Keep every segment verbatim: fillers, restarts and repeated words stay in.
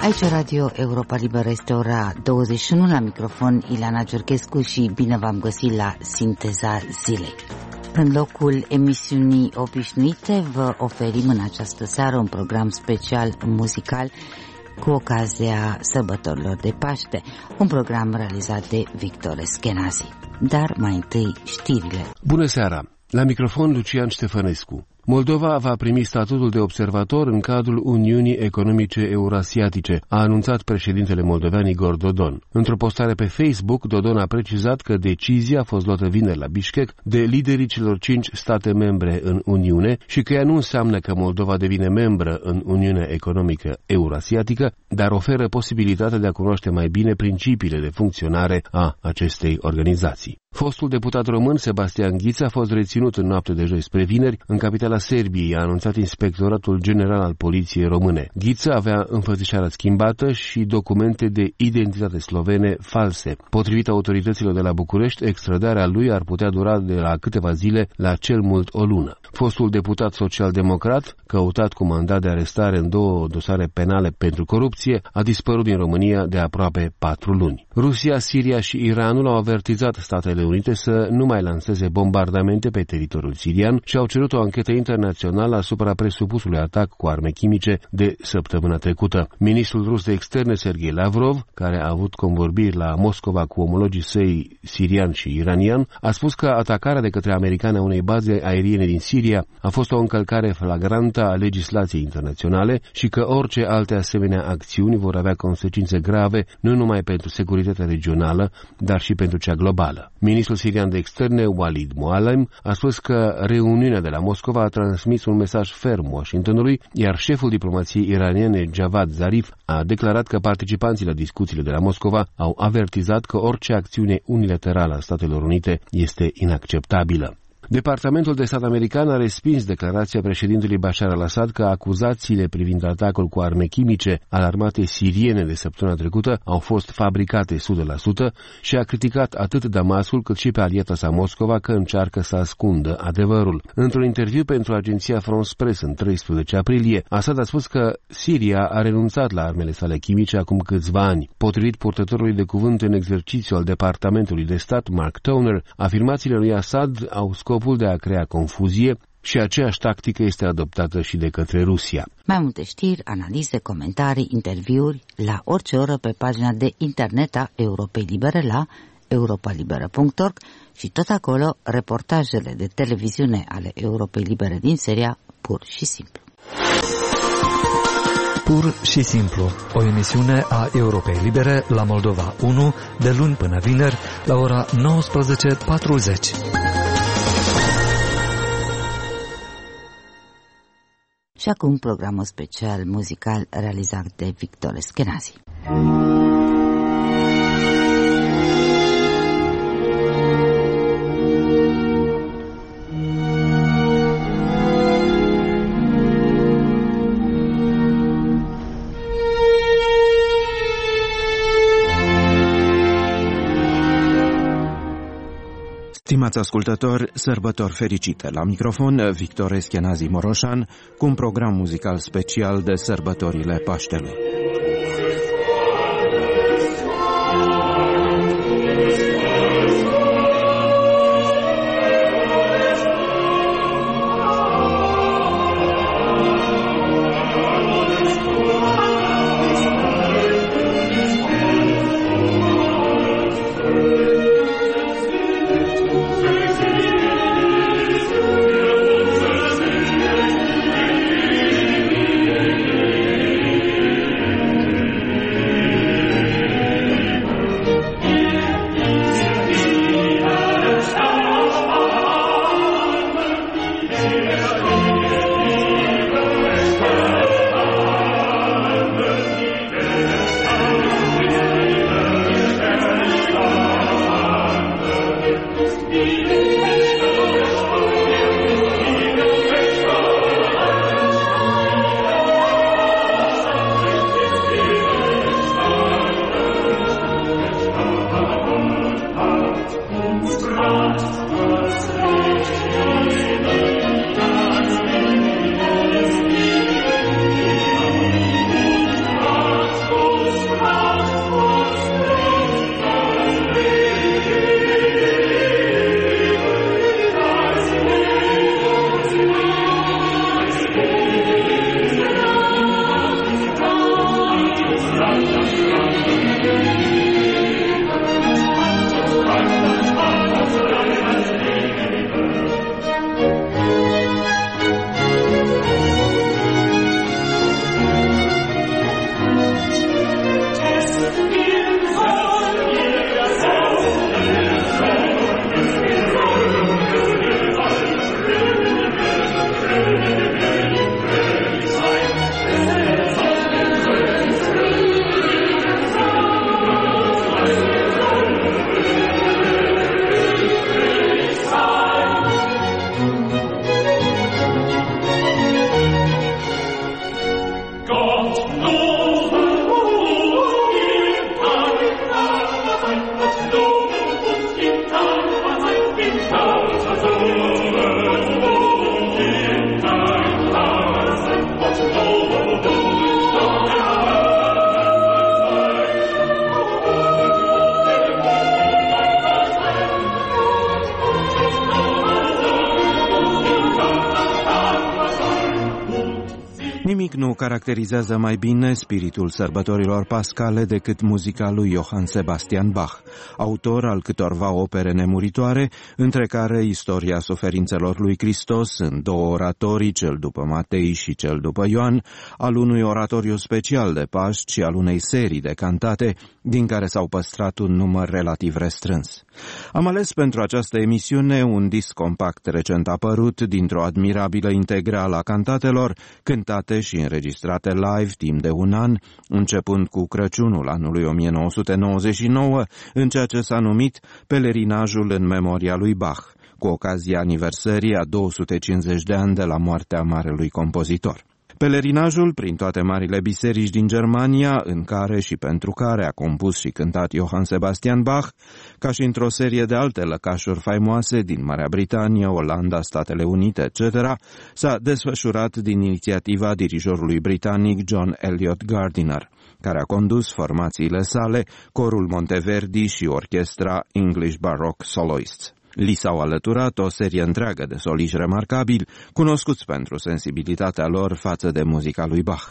Aici Radio Europa Liberă, este ora douăzeci și unu, la microfon Ileana Giurchescu și bine v-am găsit la Sinteza Zilei. În locul emisiunii obișnuite vă oferim în această seară un program special muzical cu ocazia sărbătorilor de Paște, un program realizat de Victor Eschenazi. Dar mai întâi știrile. Bună seara! La microfon Lucian Ștefănescu. Moldova va primi statutul de observator în cadrul Uniunii Economice Eurasiatice, a anunțat președintele moldovean Igor Dodon. Într-o postare pe Facebook, Dodon a precizat că decizia a fost luată vineri la Bishkek de liderii celor cinci state membre în Uniune și că ea nu înseamnă că Moldova devine membră în Uniunea Economică Eurasiatică, dar oferă posibilitatea de a cunoaște mai bine principiile de funcționare a acestei organizații. Fostul deputat român Sebastian Ghiță a fost reținut în noapte de joi spre vineri în capitala Serbiei, a anunțat Inspectoratul General al Poliției Române. Ghiță avea înfățișarea schimbată și documente de identitate slovene false. Potrivit autorităților de la București, extradarea lui ar putea dura de la câteva zile la cel mult o lună. Fostul deputat social-democrat, căutat cu mandat de arestare în două dosare penale pentru corupție, a dispărut din România de aproape patru luni. Rusia, Siria și Iranul au avertizat Statele Unite să nu mai lanseze bombardamente pe teritoriul sirian și au cerut o anchetă internațională asupra presupusului atac cu arme chimice de săptămâna trecută. Ministrul rus de externe Sergei Lavrov, care a avut convorbiri la Moscova cu omologii săi sirian și iranian, a spus că atacarea de către americani a unei baze aeriene din Siria a fost o încălcare flagrantă a legislației internaționale și că orice alte asemenea acțiuni vor avea consecințe grave nu numai pentru securitatea regională, dar și pentru cea globală. Ministrul sirian de externe, Walid Mualem, a spus că reuniunea de la Moscova a transmis un mesaj ferm Washingtonului, iar șeful diplomației iraniene, Javad Zarif, a declarat că participanții la discuțiile de la Moscova au avertizat că orice acțiune unilaterală a Statelor Unite este inacceptabilă. Departamentul de stat american a respins declarația președintelui Bashar al-Assad că acuzațiile privind atacul cu arme chimice al armatei siriene de săptămâna trecută au fost fabricate o sută la sută și a criticat atât Damascul cât și pe aliata sa Moscova că încearcă să ascundă adevărul. Într-un interviu pentru agenția France Press în treisprezece aprilie, Assad a spus că Siria a renunțat la armele sale chimice acum câțiva ani. Potrivit purtătorului de cuvânt în exercițiu al Departamentului de Stat, Mark Toner, afirmațiile lui Assad au scopul de a crea confuzie și aceeași tactică este adoptată și de către Rusia. Mai multe știri, analize, comentarii, interviuri la orice oră pe pagina de internet a Europei Libere la europa liberă punct org și tot acolo reportajele de televiziune ale Europei Libere din seria Pur și Simplu. Pur și Simplu, o emisiune a Europei Libere la Moldova unu, de luni până vineri, la ora nouăsprezece patruzeci. Și acum programul special muzical realizat de Victor Eschenazi. Stimați ascultători, sărbători fericite! La microfon Victor Eschenazi Moroșan cu un program muzical special de sărbătorile Paștelui. Nimic nu caracterizează mai bine spiritul sărbătorilor pascale decât muzica lui Johann Sebastian Bach, autor al câtorva opere nemuritoare, între care Istoria suferințelor lui Hristos în două oratorii, cel după Matei și cel după Ioan, al unui oratoriu special de Paști și al unei serii de cantate, din care s-au păstrat un număr relativ restrâns. Am ales pentru această emisiune un disc compact recent apărut dintr-o admirabilă integrală a cantatelor, cântate și înregistrate live timp de un an, începând cu Crăciunul anului o mie nouă sute nouăzeci și nouă, în ceea ce s-a numit Pelerinajul în memoria lui Bach, cu ocazia aniversării a două sute cincizeci de ani de la moartea marelui compozitor. Pelerinajul prin toate marile biserici din Germania, în care și pentru care a compus și cântat Johann Sebastian Bach, ca și într-o serie de alte lăcașuri faimoase din Marea Britanie, Olanda, Statele Unite, et cetera, s-a desfășurat din inițiativa dirijorului britanic John Eliot Gardiner, care a condus formațiile sale, corul Monteverdi și orchestra English Baroque Soloists. Li s-au alăturat o serie întreagă de soliști remarcabili, cunoscuți pentru sensibilitatea lor față de muzica lui Bach.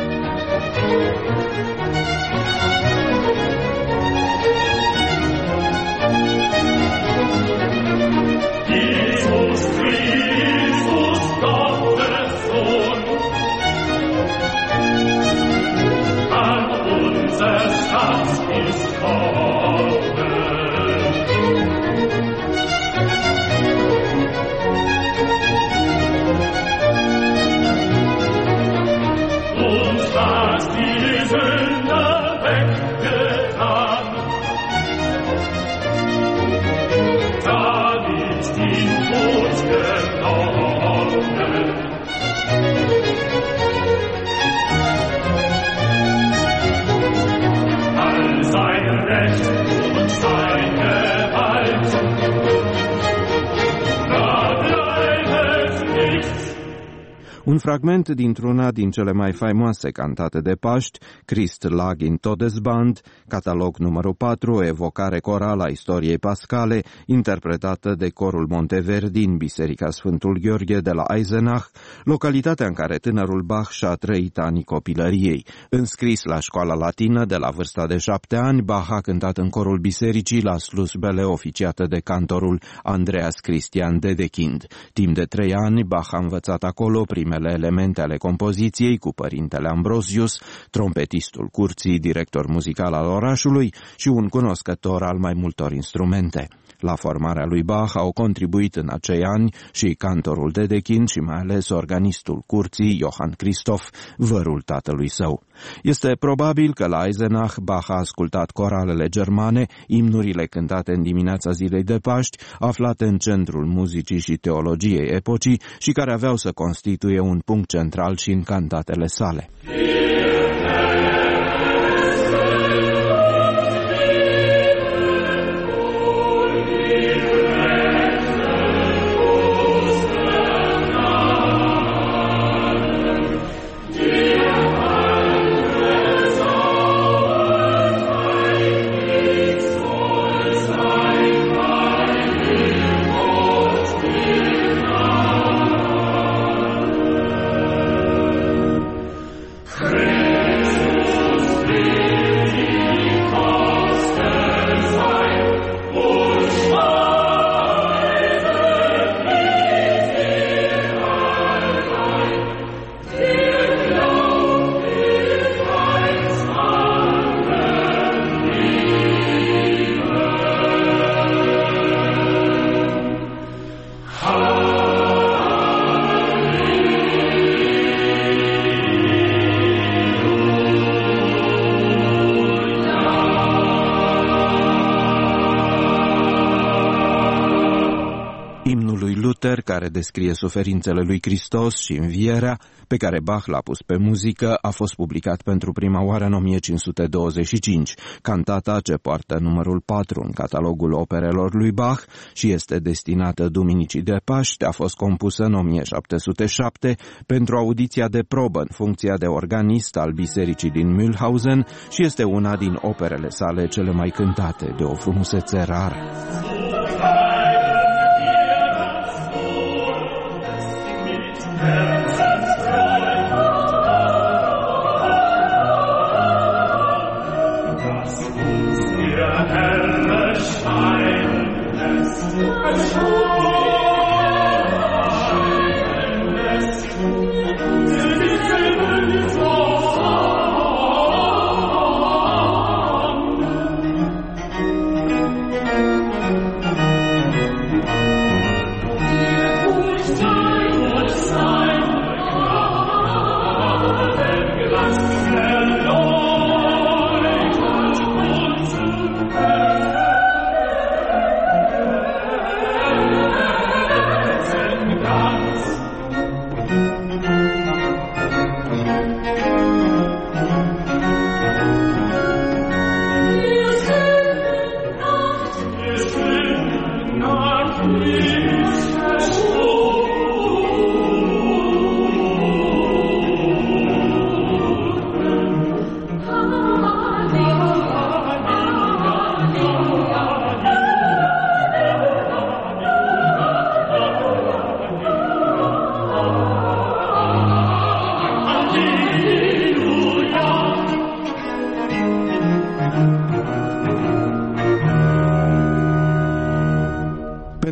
Un fragment dintr-una din cele mai faimoase cantate de Paști, Christ lag in Todesband, catalog numărul patru, o evocare corală a istoriei pascale, interpretată de corul Monteverdi în Biserica Sfântul Gheorghe de la Eisenach, localitatea în care tânărul Bach și-a trăit anii copilăriei. Înscris la școala latină de la vârsta de șapte ani, Bach a cântat în corul bisericii la slujbele oficiate de cantorul Andreas Christian Dedekind. Timp de trei ani, Bach a învățat acolo primele elemente ale compoziției cu părintele Ambrosius, trompetistul curții, director muzical al orașului și un cunoscător al mai multor instrumente. La formarea lui Bach au contribuit în acei ani și cantorul Dedekind și mai ales organistul curții, Johann Christoph, vărul tatălui său. Este probabil că la Eisenach Bach a ascultat coralele germane, imnurile cântate în dimineața zilei de Paști, aflate în centrul muzicii și teologiei epocii și care aveau să constituie un punct central și în cantatele sale. care descrie suferințele lui Hristos și învierea, pe care Bach l-a pus pe muzică, a fost publicat pentru prima oară în o mie cinci sute douăzeci și cinci. Cantata, ce poartă numărul patru în catalogul operelor lui Bach și este destinată Duminicii de Paște, a fost compusă în o mie șapte sute șapte pentru audiția de probă în funcția de organist al bisericii din Mühlhausen și este una din operele sale cele mai cântate, de o frumusețe rară.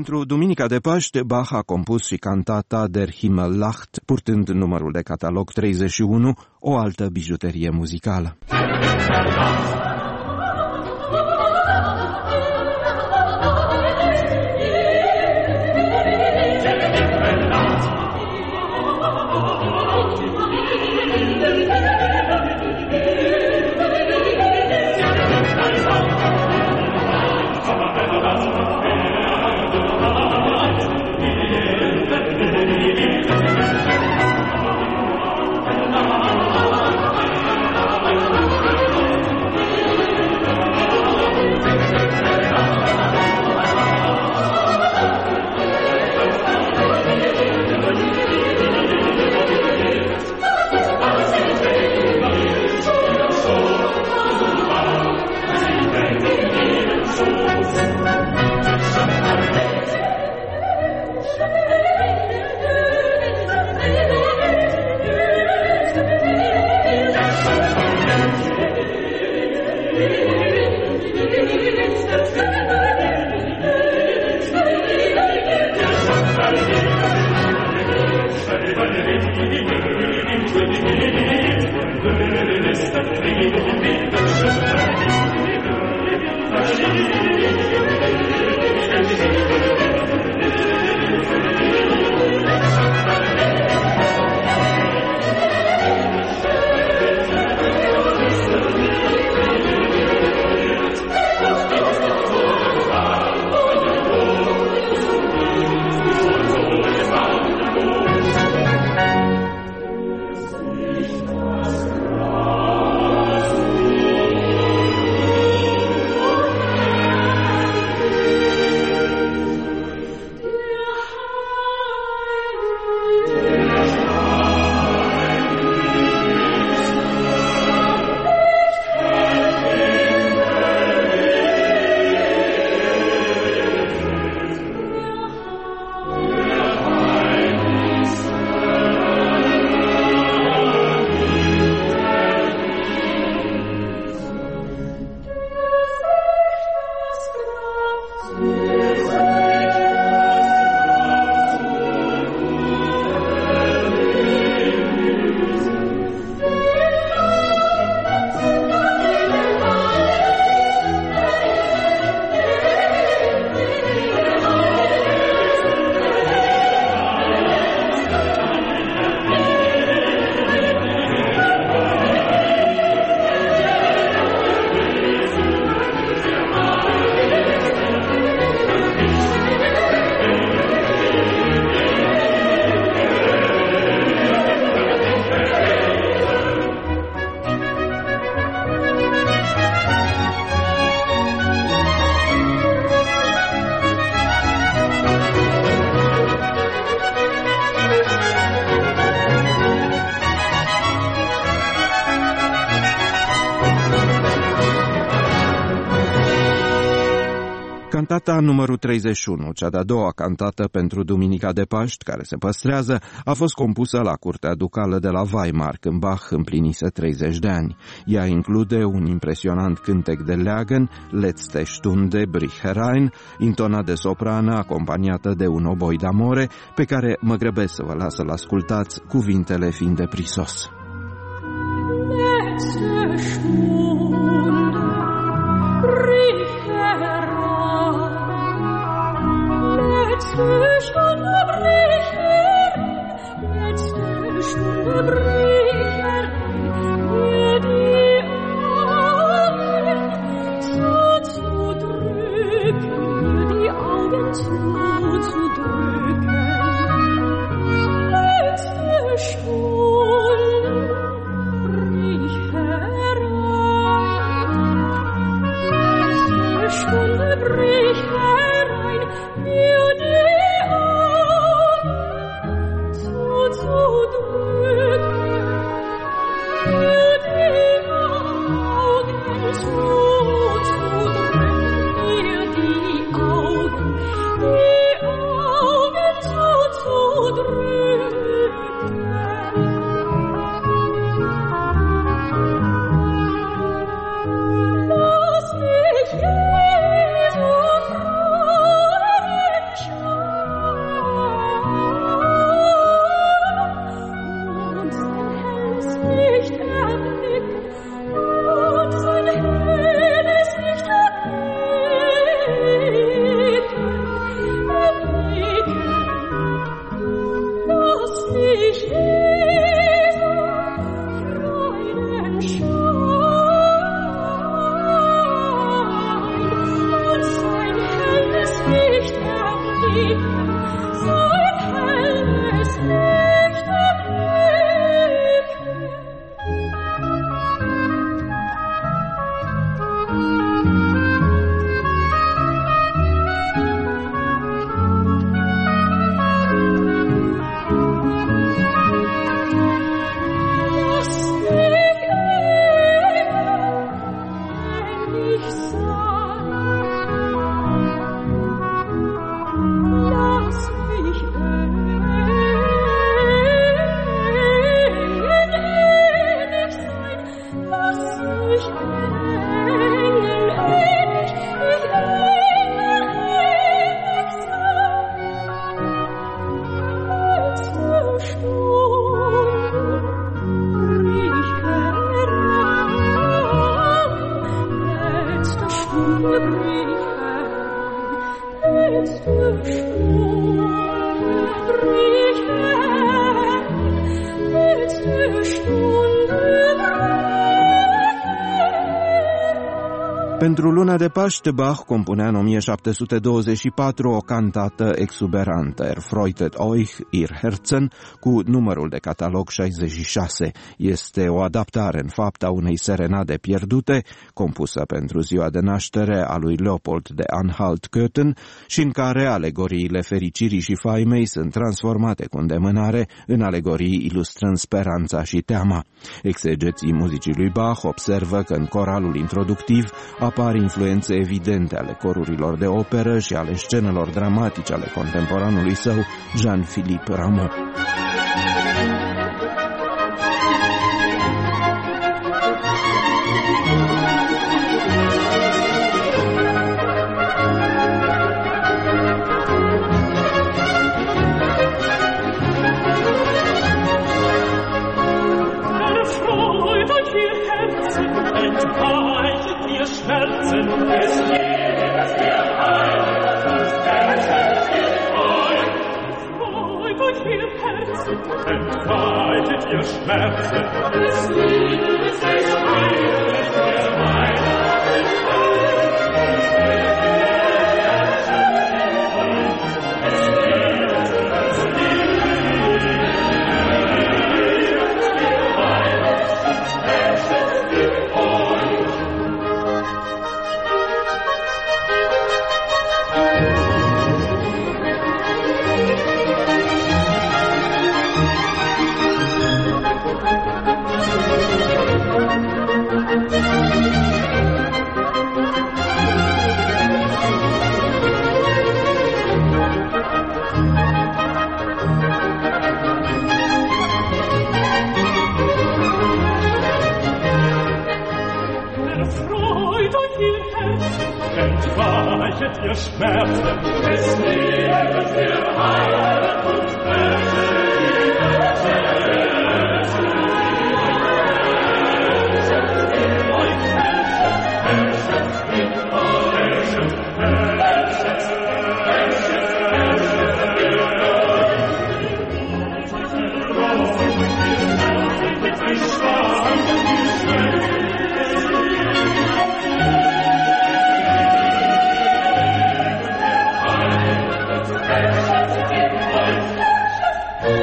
Pentru Duminica de Paște, Bach a compus și cantata Der Himmel lacht, purtând numărul de catalog treizeci și unu, o altă bijuterie muzicală. Cantata numărul treizeci și unu, cea de-a doua cantată pentru Duminica de Paști, care se păstrează, a fost compusă la Curtea Ducală de la Weimar, când Bach împlinise treizeci de ani. Ea include un impresionant cântec de Leagen, Letzte Stunde brich herein, intonat de soprană, acompaniată de un oboi d'amore, pe care mă grăbesc să vă las să-l ascultați, cuvintele fiind de prisos. Letzte Stunde brich herein, letzte Stunde brich herein, letzte Stunde brich herein, mir die Augen zuzudrücken, mir die Augen zuzudrücken. Letzte Stunde brich herein, letzte Stunde brich herein, mir die Augen Pentru luna de Paște, Bach compunea în o mie șapte sute douăzeci și patru o cantată exuberantă, Erfreutet euch, ihr Herzen, cu numărul de catalog șaizeci și șase. Este o adaptare, în fapt, a unei serenade pierdute, compusă pentru ziua de naștere a lui Leopold de Anhalt-Köthen și în care alegoriile fericirii și faimei sunt transformate cu îndemânare în alegorii ilustrând speranța și teama. Exegeții muzicii lui Bach observă că în coralul introductiv apar influențe evidente ale corurilor de operă și ale scenelor dramatice ale contemporanului său, Jean-Philippe Rameau. Entweitet ihr Schmerzen, des Liedes des Heiles, der meiner ihr Schmerzen, des Lebens ihr Heilen und Welt. Thank you.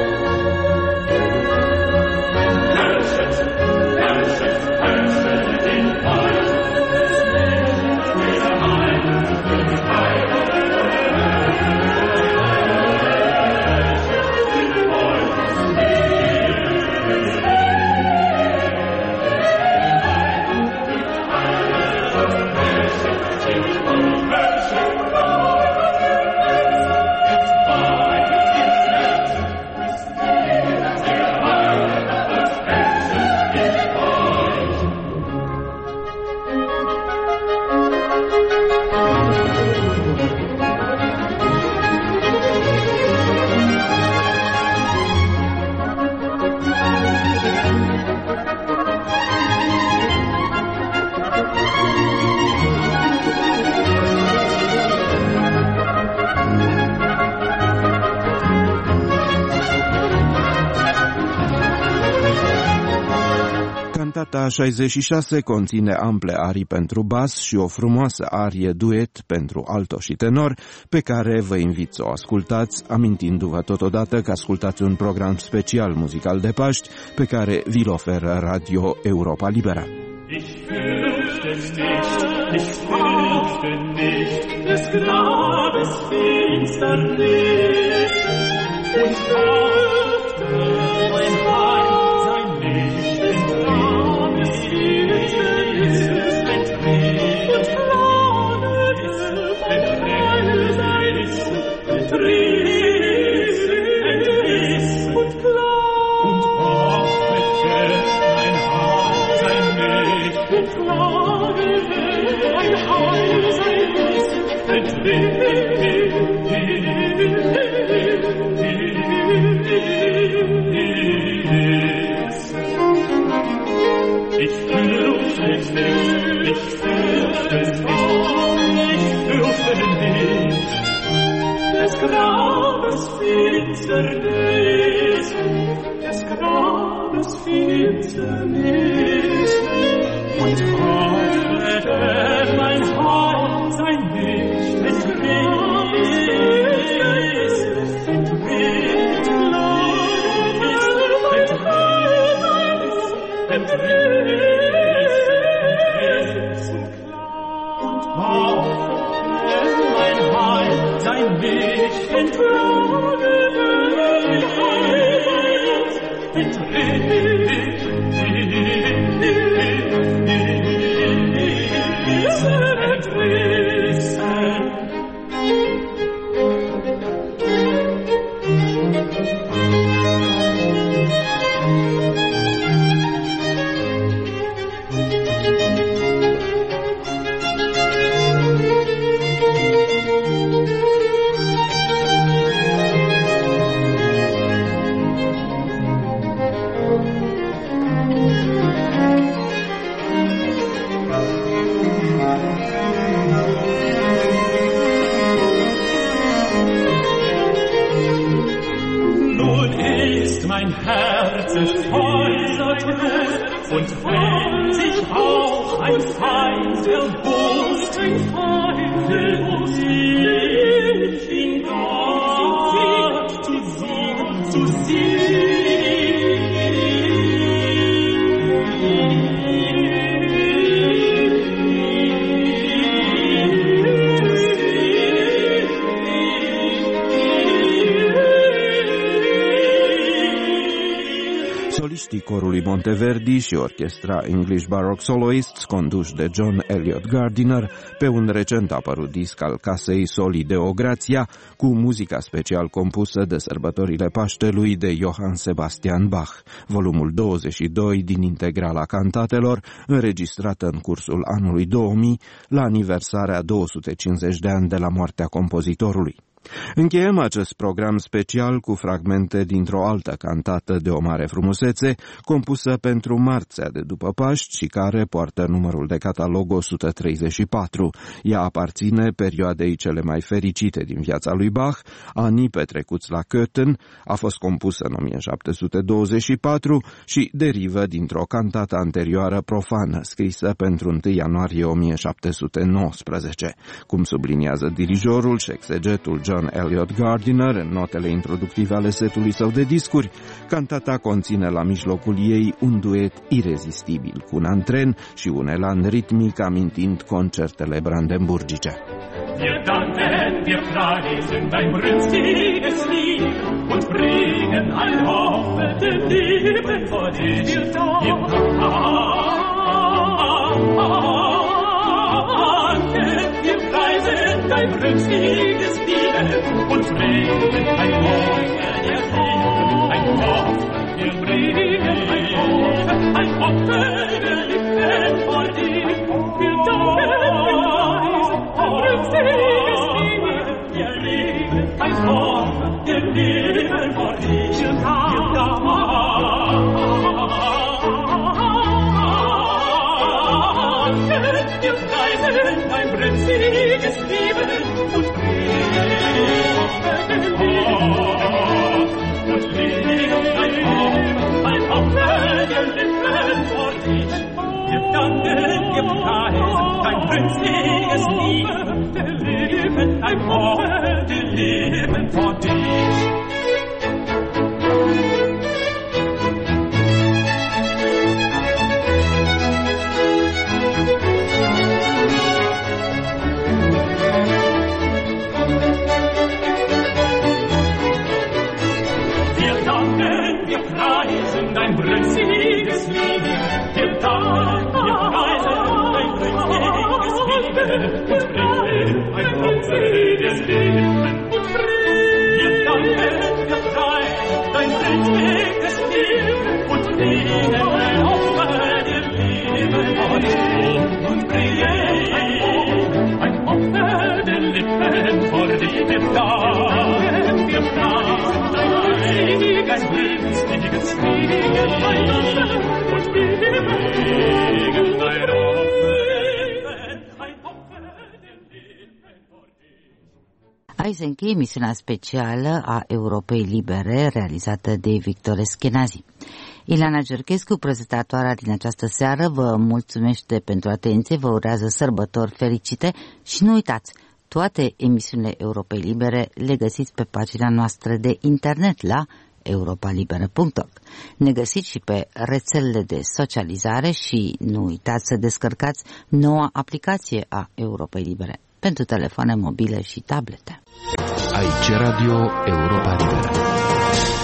Cantata șaizeci și șase conține ample arii pentru bas și o frumoasă arie duet pentru alto și tenor, pe care vă invit să o ascultați, amintindu-vă totodată că ascultați un program special muzical de Paști, pe care vi-l oferă Radio Europa Liberă. Ich fürchte nicht, ich fürchte nicht des Grabes Finsternis und fürchte mein Heim sein nicht in Grabes Finsternis entriss und Grabes entriss entriss entriss und Grabes und hoffete mein Haar sein nicht und Klage mein Heil sein nicht Ich fürchte es nicht, ich fürchte es nicht, ich fürchte nicht des Grabes Finsternis, des Grabes Finsternis und hoffete mein Heil sein nicht entriss, entriss, entriss und hoffete mein Heil sein nicht entriss, mein Herz ist voller Trost und wenn sich auch ein Feind erbost, ein Feind erbost, ich in Gott zu singen, zu Soliștii corului Monteverdi și orchestra English Baroque Soloists, conduși de John Eliot Gardiner, pe un recent apărut disc al casei Soli Deo Gratia, cu muzica special compusă de sărbătorile Paștelui de Johann Sebastian Bach, volumul douăzeci și doi din integrala cantatelor, înregistrată în cursul anului două mii, la aniversarea două sute cincizeci de ani de la moartea compozitorului. Încheiem acest program special cu fragmente dintr-o altă cantată de o mare frumusețe, compusă pentru marțea de după Paști și care poartă numărul de catalog o sută treizeci și patru. Ea aparține perioadei cele mai fericite din viața lui Bach, anii petrecuți la Köthen, a fost compusă în o mie șapte sute douăzeci și patru și derivă dintr-o cantată anterioară profană, scrisă pentru întâi ianuarie o mie șapte sute nouăsprezece. Cum subliniază dirijorul și exegetul John Eliot Gardiner în notele introductive ale setului său de discuri, cantata conține la mijlocul ei un duet irezistibil cu un antren și un elan ritmic amintind concertele brandenburgice. Wir danken, wir preisen dein brünstiges Lied und bringen all hoffende Liebe vor dich. Wir danken, wir preisen dein brünstiges Lied und bringen ein Opfer der Liebe, ein Opfer, wir bringen ein Opfer, ein Opfer der Liebe vor dich. Wir danken, brünstiges Lied, wir lieben ein Opfer der Liebe vor dich. Wir danken, wir preisen dein brünstiges Liebe und bringen ein Opfer der Liebe vor dich. brünstiges Lied, Leben, ein Worte leben vor dich. Wir danken, wir preisen dein brünstiges Lied. Wir danken, wir preisen dein brünstiges Lied. Und bringen ein brünstiges Leben. Und wir danken, wir preisen dein brünstiges Lied. Und bringen ein Opfer dir Leben. Und bringen ein Opfer der Lippen vor dir. Wir danken, wir preisen dein brünstiges brünstiges Lied. Und bringen ein Aici se încheie emisiunea specială a Europei Libere, realizată de Victor Eschenazi. Ilana Giurchescu, prezentatoarea din această seară, vă mulțumește pentru atenție, vă urează sărbători fericite și nu uitați, toate emisiunile Europei Libere le găsiți pe pagina noastră de internet la europa liberă punct org. Ne găsiți și pe rețelele de socializare și nu uitați să descărcați noua aplicație a Europei Libere pentru telefoane mobile și tablete. Aici Radio Europa Liberă.